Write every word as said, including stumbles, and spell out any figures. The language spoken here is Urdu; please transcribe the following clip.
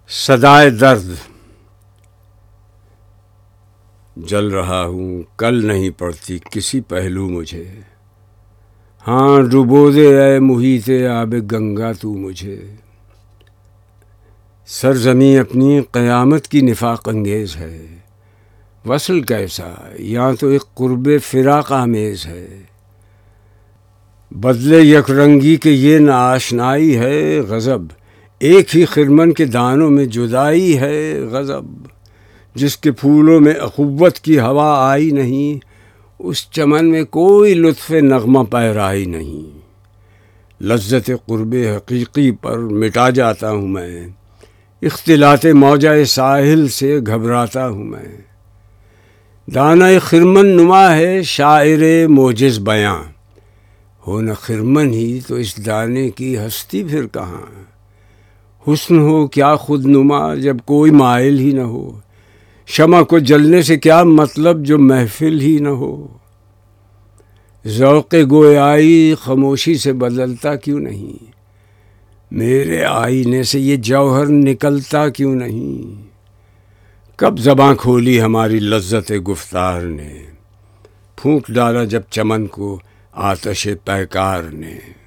صدائے درد جل رہا ہوں، کل نہیں پڑتی کسی پہلو مجھے. ہاں ڈبو دے اے محیط آب گنگا تو مجھے. سرزمین اپنی قیامت کی نفاق انگیز ہے. وصل کیسا یہاں تو ایک قرب فراق آمیز ہے. بدلے یک رنگی کے یہ ناآشنائی ہے غضب. ایک ہی خرمن کے دانوں میں جدائی ہے غضب. جس کے پھولوں میں اخوت کی ہوا آئی نہیں، اس چمن میں کوئی لطف نغمہ پیرائی نہیں. لذت قرب حقیقی پر مٹا جاتا ہوں میں، اختلاط موجۂ ساحل سے گھبراتا ہوں میں. دانہ خرمن نما ہے شاعر موجز بیاں، ہو نہ خرمن ہی تو اس دانے کی ہستی پھر کہاں. حسن ہو کیا خود نما جب کوئی مائل ہی نہ ہو. شمع کو جلنے سے کیا مطلب جو محفل ہی نہ ہو. ذوق گویائی خاموشی سے بدلتا کیوں نہیں، میرے آئینے سے یہ جوہر نکلتا کیوں نہیں. کب زباں کھولی ہماری لذت گفتار نے، پھونک ڈالا جب چمن کو آتش پیکار نے.